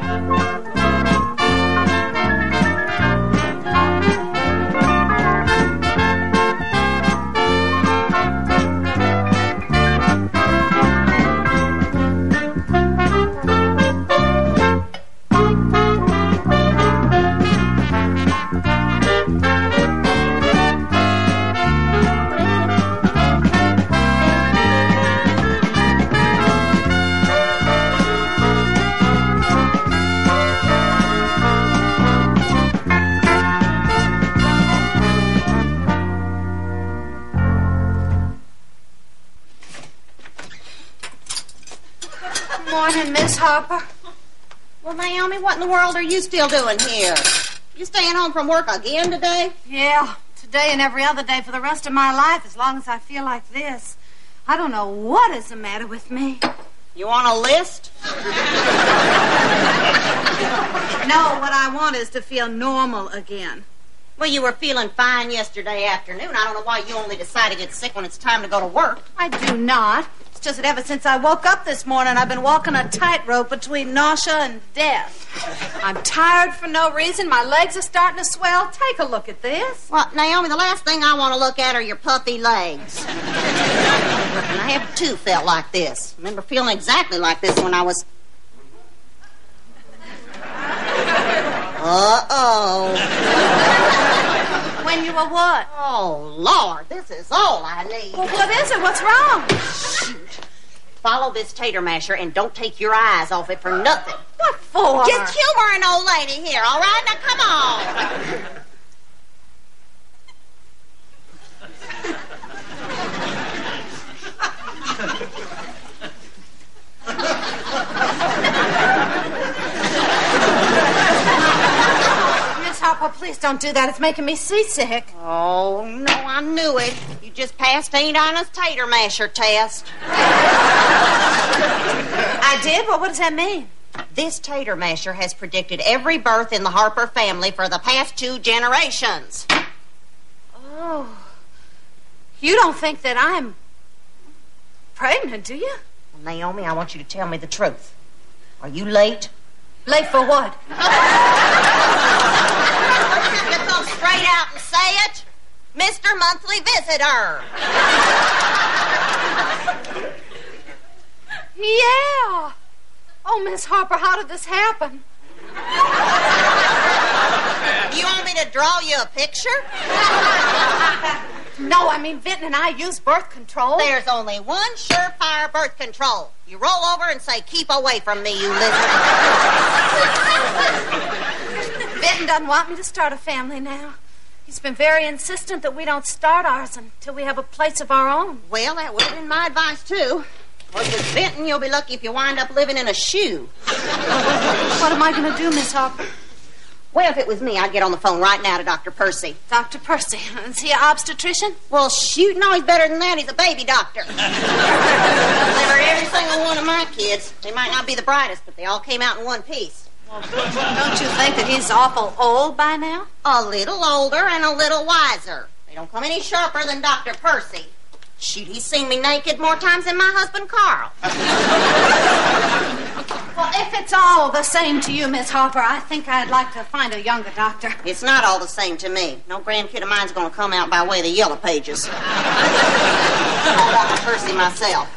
Morning, Miss Harper. Well, Naomi, what in the world are you still doing here? You staying home from work again today? Yeah, today and every other day for the rest of my life, as long as I feel like this. I don't know what is the matter with me. You want a list? No, what I want is to feel normal again. Well, you were feeling fine yesterday afternoon. I don't know why you only decide to get sick when it's time to go to work. I do not. It's just that ever since I woke up this morning, I've been walking a tightrope between nausea and death. I'm tired for no reason. My legs are starting to swell. Take a look at this. Well, Naomi, the last thing I want to look at are your puffy legs. And I have too felt like this. I remember feeling exactly like this when I was... Uh-oh. When you were what? Oh, Lord, this is all I need. Well, what is it? What's wrong? Shoot. Follow this tater masher and don't take your eyes off it for nothing. What for? Just humor an old lady here, all right? Now, come on. Harper, please don't do that. It's making me seasick. Oh, no, I knew it. You just passed Ain't Honest Tater Masher test. I did? Well, what does that mean? This tater masher has predicted every birth in the Harper family for the past 2 generations. Oh. You don't think that I'm pregnant, do you? Well, Naomi, I want you to tell me the truth. Are you late? Late for what? You come straight out and say it. Mr. Monthly Visitor. Yeah. Oh, Miss Harper, how did this happen? You want me to draw you a picture? No, I mean, Vinton and I use birth control. There's only one surefire birth control. You roll over and say, keep away from me, you lizard. Vinton doesn't want me to start a family now. He's been very insistent that we don't start ours until we have a place of our own. Well, that would have been my advice, too. Or with Vinton, you'll be lucky if you wind up living in a shoe. What am I going to do, Miss Harper? Well, if it was me, I'd get on the phone right now to Dr. Percy. Dr. Percy? Is he an obstetrician? Well, shoot, no, he's better than that. He's a baby doctor. Delivered every single one of my kids. They might not be the brightest, but they all came out in one piece. Well, don't you think that he's awful old by now? A little older and a little wiser. They don't come any sharper than Dr. Percy. Shoot, he's seen me naked more times than my husband, Carl. Well, if it's all the same to you, Miss Harper, I think I'd like to find a younger doctor. It's not all the same to me. No grandkid of mine's going to come out by way of the Yellow Pages. I'll Dr. Percy myself.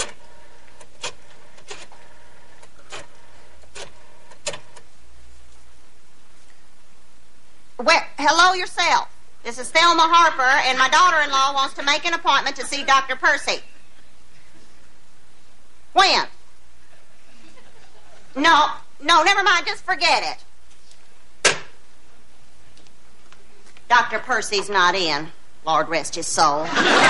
Well, hello yourself. This is Thelma Harper, and my daughter-in-law wants to make an appointment to see Dr. Percy. When? No, never mind. Just forget it. Dr. Percy's not in. Lord rest his soul.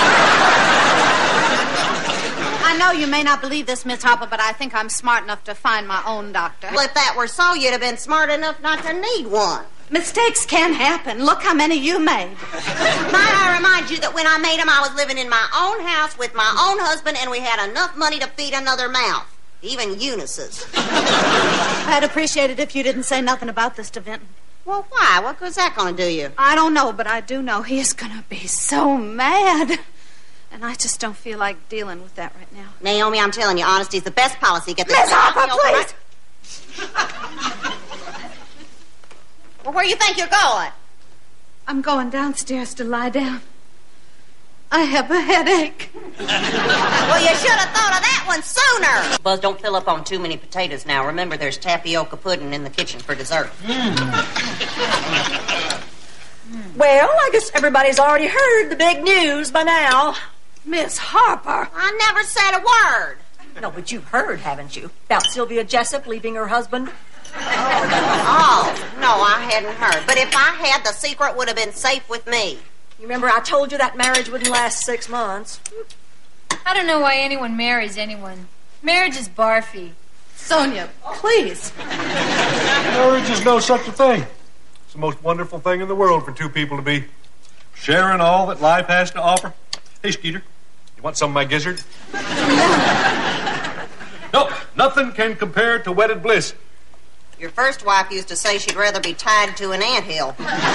I know you may not believe this, Miss Harper, but I think I'm smart enough to find my own doctor. Well, if that were so, you'd have been smart enough not to need one. Mistakes can happen. Look how many you made. Might I remind you that when I made them, I was living in my own house with my own husband, and we had enough money to feed another mouth. Even Eunice's. I'd appreciate it if you didn't say nothing about this to Vinton. Well, why? What good's that going to do you? I don't know, but I do know he is going to be so mad. And I just don't feel like dealing with that right now. Naomi, I'm telling you, honesty's the best policy. Get the Miss Harper, please! Well, where you think you're going? I'm going downstairs to lie down. I have a headache. Well, you should have thought of that one sooner. Buzz, don't fill up on too many potatoes now. Remember, there's tapioca pudding in the kitchen for dessert. Well, I guess everybody's already heard the big news by now. Miss Harper. I never said a word. No, but you've heard, haven't you? About Sylvia Jessup leaving her husband? Oh, no, I hadn't heard. But if I had, the secret would have been safe with me. You remember I told you that marriage wouldn't last 6 months? I don't know why anyone marries anyone. Marriage is barfy. Sonia, please. Marriage is no such a thing. It's the most wonderful thing in the world for two people to be sharing all that life has to offer. Hey, Skeeter, you want some of my gizzard? No, nothing can compare to wedded bliss. Your first wife used to say she'd rather be tied to an anthill.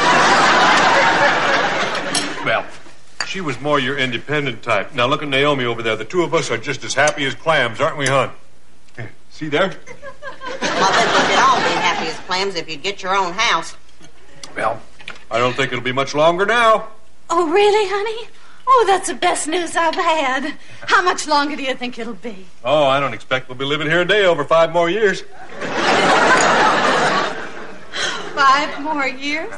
Well, she was more your independent type. Now look at Naomi over there. The two of us are just as happy as clams, aren't we, hon? Here, see there? Well, then we'd all be happy as clams if you'd get your own house. Well, I don't think it'll be much longer now. Oh, really, honey? Oh, that's the best news I've had. How much longer do you think it'll be? Oh, I don't expect we'll be living here a day over 5 more years. 5 more years?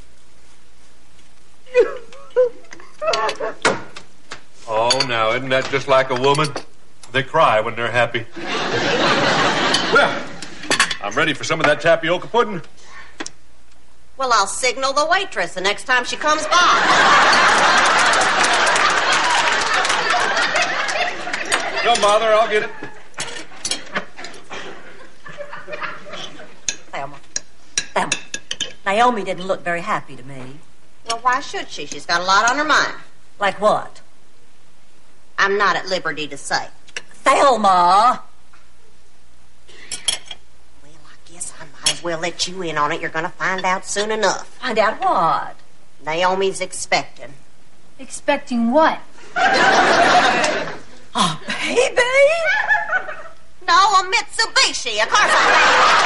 Oh, now, isn't that just like a woman? They cry when they're happy. Well, I'm ready for some of that tapioca pudding. Well, I'll signal the waitress the next time she comes by. Don't bother, I'll get it. Thelma, Naomi didn't look very happy to me. Well, why should she? She's got a lot on her mind. Like what? I'm not at liberty to say. Thelma! Well, I guess I might as well let you in on it. You're going to find out soon enough. Find out what? Naomi's expecting. Expecting what? A baby? No, a Mitsubishi. Of course I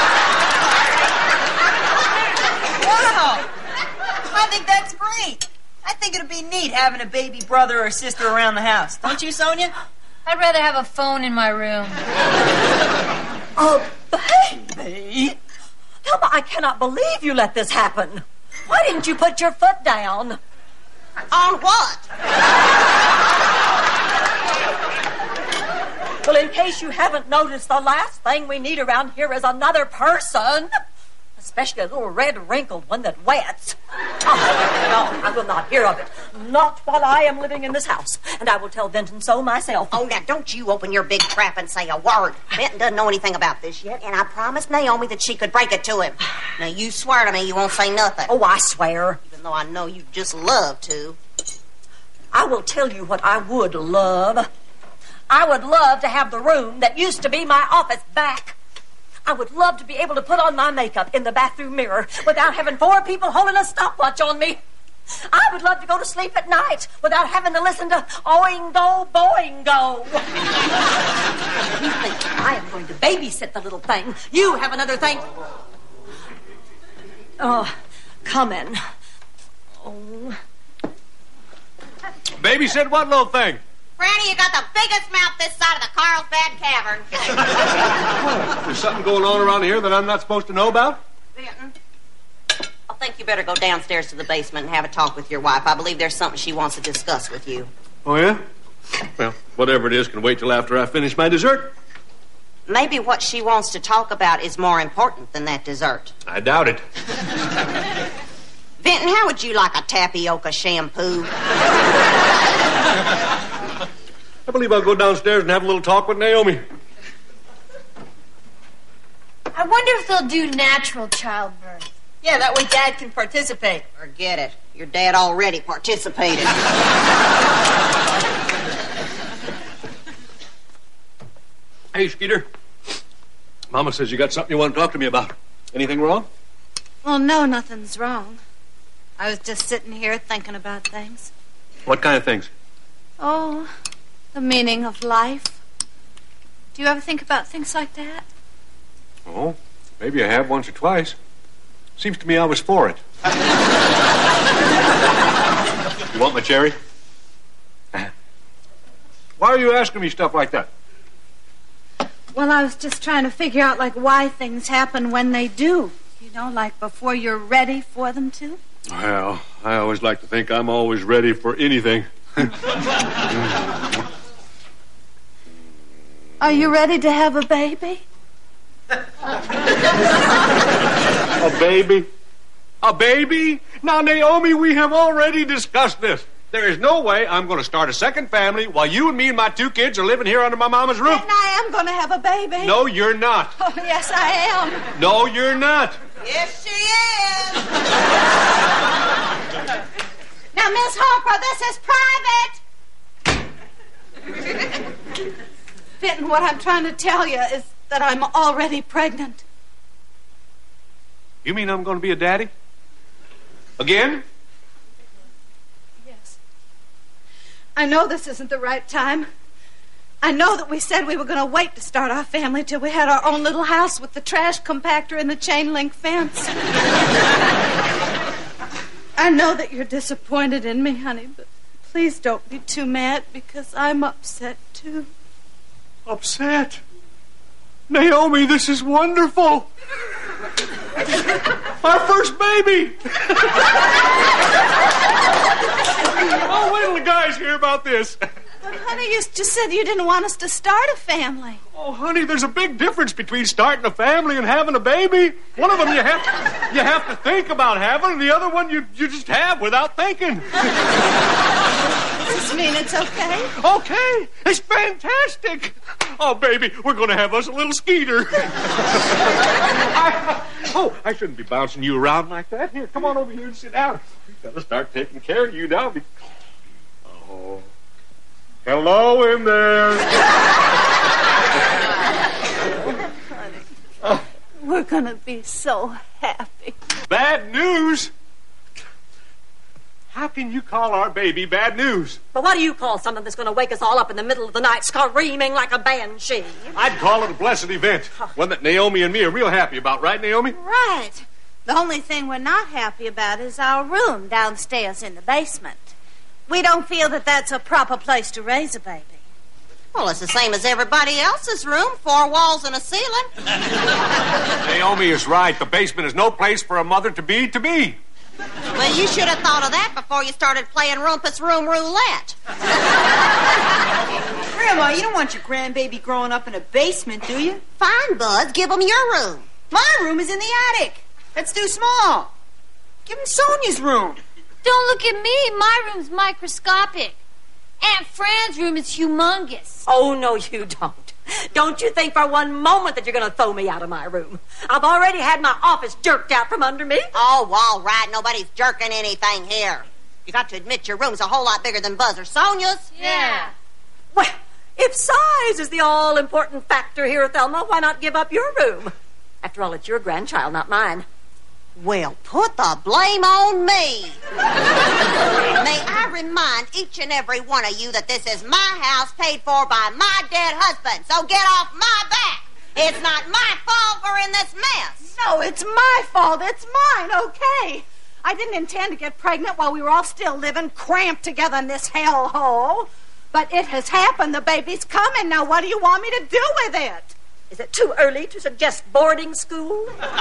Wow! I think that's great. I think it'd be neat having a baby brother or sister around the house. Don't you, Sonia? I'd rather have a phone in my room. A baby? Thelma, I cannot believe you let this happen. Why didn't you put your foot down? On what? Well, in case you haven't noticed, the last thing we need around here is another person. Especially a little red, wrinkled one that wets. Oh, no, I will not hear of it. Not while I am living in this house. And I will tell Benton so myself. Oh, now, don't you open your big trap and say a word. Benton doesn't know anything about this yet, and I promised Naomi that she could break it to him. Now, you swear to me you won't say nothing. Oh, I swear. Even though I know you just love to. I will tell you what I would love. I would love to have the room that used to be my office back. I would love to be able to put on my makeup in the bathroom mirror without having 4 people holding a stopwatch on me. I would love to go to sleep at night without having to listen to Oingo Boingo. You think I am going to babysit the little thing? You have another thing. Oh, come in. Oh. Babysit what little thing? Franny, you got the biggest mouth this side of the Carlsbad Cavern. There's something going on around here that I'm not supposed to know about? Benton, I think you better go downstairs to the basement and have a talk with your wife. I believe there's something she wants to discuss with you. Oh, yeah? Well, whatever it is can wait till after I finish my dessert. Maybe what she wants to talk about is more important than that dessert. I doubt it. Benton, how would you like a tapioca shampoo? I believe I'll go downstairs and have a little talk with Naomi. I wonder if they'll do natural childbirth. Yeah, that way Dad can participate. Forget it. Your dad already participated. Hey, Skeeter. Mama says you got something you want to talk to me about. Anything wrong? Well, no, nothing's wrong. I was just sitting here thinking about things. What kind of things? Oh, the meaning of life. Do you ever think about things like that? Oh, maybe I have once or twice. Seems to me I was for it. You want my cherry? Why are you asking me stuff like that? Well, I was just trying to figure out, like, why things happen when they do. You know, like before you're ready for them to. Well, I always like to think I'm always ready for anything. Are you ready to have a baby? A baby? A baby? Now, Naomi, we have already discussed this. There is no way I'm going to start a second family while you and me and my 2 kids are living here under my mama's roof. And I am going to have a baby. No, you're not. Oh, yes, I am. No, you're not. Yes, she is. Now, Miss Harper, this is private. Fitton, what I'm trying to tell you is that I'm already pregnant. You mean I'm going to be a daddy? Again? Yes. I know this isn't the right time. I know that we said we were going to wait to start our family till we had our own little house with the trash compactor and the chain link fence. I know that you're disappointed in me, honey, but please don't be too mad because I'm upset, too. Upset? Naomi, this is wonderful. Our first baby. Oh, wait till the guys hear about this. But, honey, you just said you didn't want us to start a family. Oh, honey, there's a big difference between starting a family and having a baby. One of them you have to think about having, and the other one you just have without thinking. Does this mean it's okay? Okay, it's fantastic. Oh, baby, we're going to have us a little Skeeter. I shouldn't be bouncing you around like that. Here, come on over here and sit down. We've got to start taking care of you now. Oh. Hello in there. We're going to be so happy. Bad news? How can you call our baby bad news? But what do you call something that's going to wake us all up in the middle of the night screaming like a banshee? I'd call it a blessed event. One that Naomi and me are real happy about, right, Naomi? Right. The only thing we're not happy about is our room downstairs in the basement. We don't feel that that's a proper place to raise a baby. Well, it's the same as everybody else's room. 4 walls and a ceiling. Naomi is right. The basement is no place for a mother to be. Well, you should have thought of that before you started playing Rumpus Room Roulette. Grandma, you don't want your grandbaby growing up in a basement, do you? Fine, Buzz. Give them your room. My room is in the attic. That's too small. Give him Sonia's room. Don't look at me. My room's microscopic. Aunt Fran's room is humongous. Oh, no, you don't. Don't you think for one moment that you're going to throw me out of my room. I've already had my office jerked out from under me. Oh, all right. Nobody's jerking anything here. You got to admit your room's a whole lot bigger than Buzz or Sonia's. Yeah. Well, if size is the all-important factor here, Thelma, why not give up your room? After all, it's your grandchild, not mine. Well, put the blame on me. May I remind each and every one of you that this is my house paid for by my dead husband, so get off my back. It's not my fault we're in this mess. No, it's my fault. It's mine, okay? I didn't intend to get pregnant while we were all still living cramped together in this hellhole. But it has happened. The baby's coming. Now, what do you want me to do with it? Is it too early to suggest boarding school?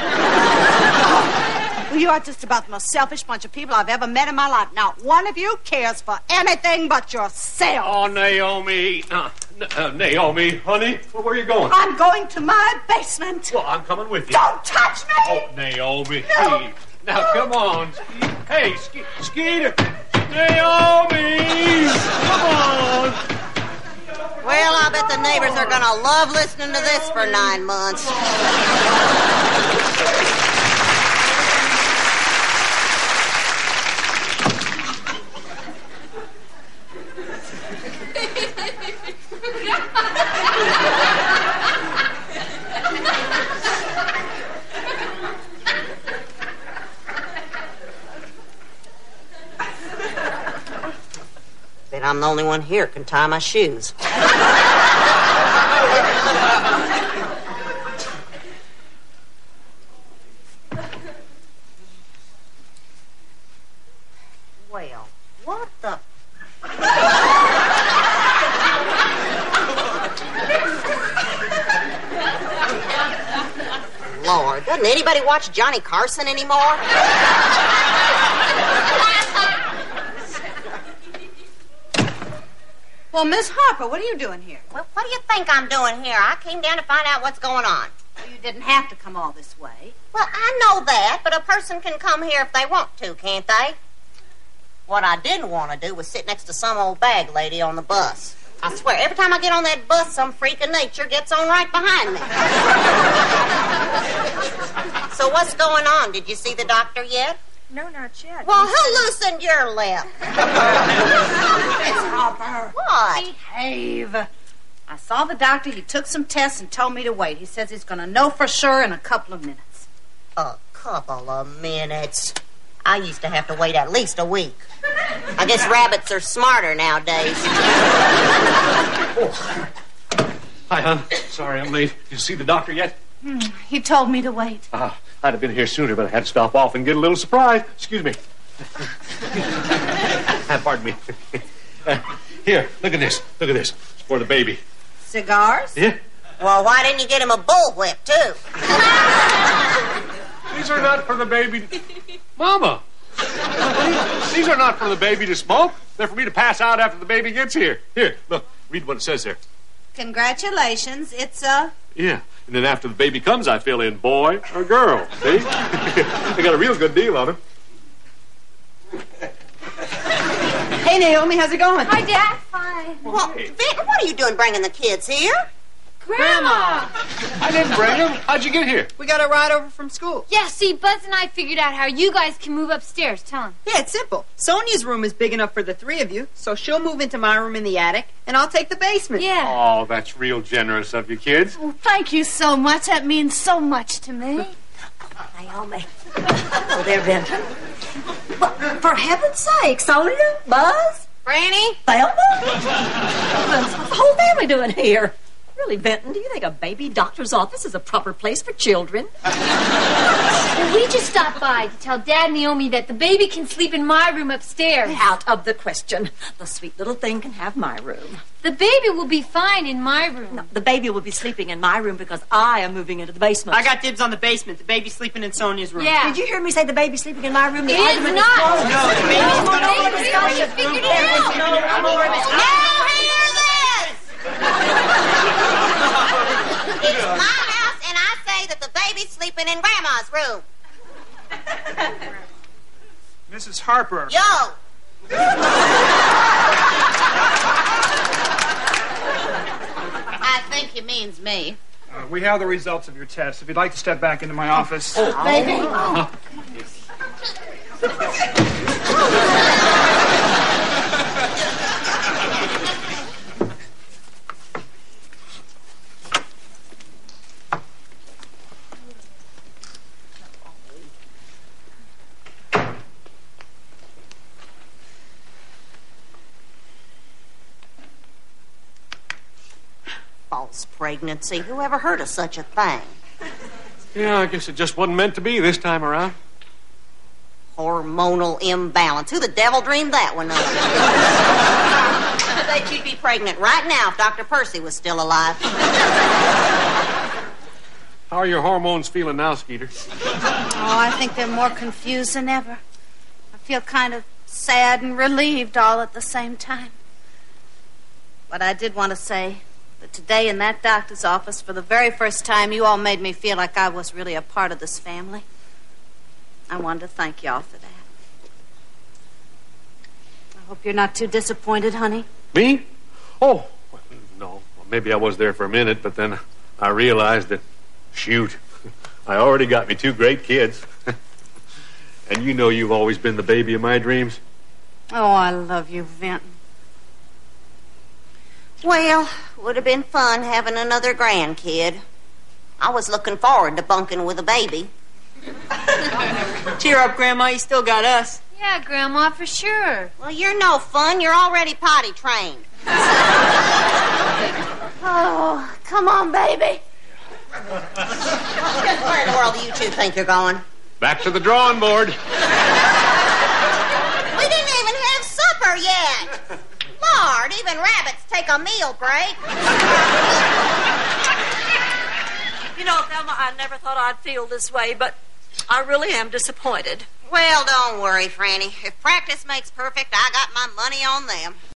Well, you are just about the most selfish bunch of people I've ever met in my life. Not one of you cares for anything but yourself. Oh, Naomi. Naomi, honey, where are you going? I'm going to my basement. Well, I'm coming with you. Don't touch me! Oh, Naomi. No. Hey. Now, come on. Hey, Skeeter. Naomi! Come on. Well, I bet the neighbors are going to love listening to this for 9 months. Bet I'm the only one here can tie my shoes. Lord, doesn't anybody watch Johnny Carson anymore? Well, Miss Harper, what are you doing here? Well, what do you think I'm doing here? I came down to find out what's going on. Well, you didn't have to come all this way. Well, I know that, but a person can come here if they want to, can't they? What I didn't want to do was sit next to some old bag lady on the bus. I swear, every time I get on that bus, some freak of nature gets on right behind me. So what's going on? Did you see the doctor yet? No, not yet. Well, who loosened your lip? Miss Harper. What? Behave. I saw the doctor. He took some tests and told me to wait. He says he's going to know for sure in a couple of minutes. A couple of minutes. I used to have to wait at least a week. I guess rabbits are smarter nowadays. Oh. Hi, hon. Sorry I'm late. Did you see the doctor yet? He told me to wait. I'd have been here sooner, but I had to stop off and get a little surprise. Excuse me. Pardon me. Here, look at this. Look at this. It's for the baby. Cigars? Yeah? Well, why didn't you get him a bullwhip, too? These are not for the baby. Mama. These are not for the baby to smoke. They're for me to pass out after the baby gets here. Here, look. Read what it says there. Congratulations. It's a... Yeah. And then after the baby comes, I fill in boy or girl. See? They got a real good deal on them. Hey, Naomi, how's it going? Hi, Dad. Fine. Well, Vinton, what are you doing bringing the kids here? Grandma! I didn't bring them. How'd you get here? We got a ride over from school. Yeah, see, Buzz and I figured out how you guys can move upstairs. Tell him. Yeah, it's simple. Sonia's room is big enough for the three of you, so she'll move into my room in the attic, and I'll take the basement. Yeah. Oh, that's real generous of you kids. Oh, thank you so much. That means so much to me. Naomi. Hello there, Benton. Well, for heaven's sake, Sonia, Buzz, Franny? Thelma? What's the whole family doing here? Really, Benton, do you think a baby doctor's office is a proper place for children? Well, we just stopped by to tell Dad and Naomi that the baby can sleep in my room upstairs. Out of the question. The sweet little thing can have my room. The baby will be fine in my room. No, the baby will be sleeping in my room because I am moving into the basement. I got dibs on the basement. The baby's sleeping in Sonia's room. Yeah. Did you hear me say the baby's sleeping in my room? The It is argument not. closed. No, the baby's No, gonna no, be it's not. You figured it out. Now hear this! It's my house, and I say that the baby's sleeping in Grandma's room. Mrs. Harper. Yo! I think he means me. We have the results of your test. If you'd like to step back into my office. Baby. False pregnancy. Who ever heard of such a thing? Yeah, I guess it just wasn't meant to be this time around. Hormonal imbalance. Who the devil dreamed that one up? I bet you'd be pregnant right now if Dr. Percy was still alive. How are your hormones feeling now, Skeeter? Oh, I think they're more confused than ever. I feel kind of sad and relieved all at the same time. But I did want to say that today in that doctor's office, for the very first time, you all made me feel like I was really a part of this family. I wanted to thank y'all for that. I hope you're not too disappointed, honey. Me? Oh, well, no. Well, maybe I was there for a minute, but then I realized that, shoot, I already got me two great kids. And you know you've always been the baby of my dreams. Oh, I love you, Vinton. Well, would have been fun having another grandkid. I was looking forward to bunking with a baby. Cheer up, Grandma. You still got us. Yeah, Grandma, for sure. Well, you're no fun. You're already potty trained. Oh, come on, baby. Where in the world do you two think you're going? Back to the drawing board. We didn't even have supper yet. Lord, even rabbits take a meal break. You know, Thelma, I never thought I'd feel this way, but I really am disappointed. Well, don't worry, Franny. If practice makes perfect, I got my money on them.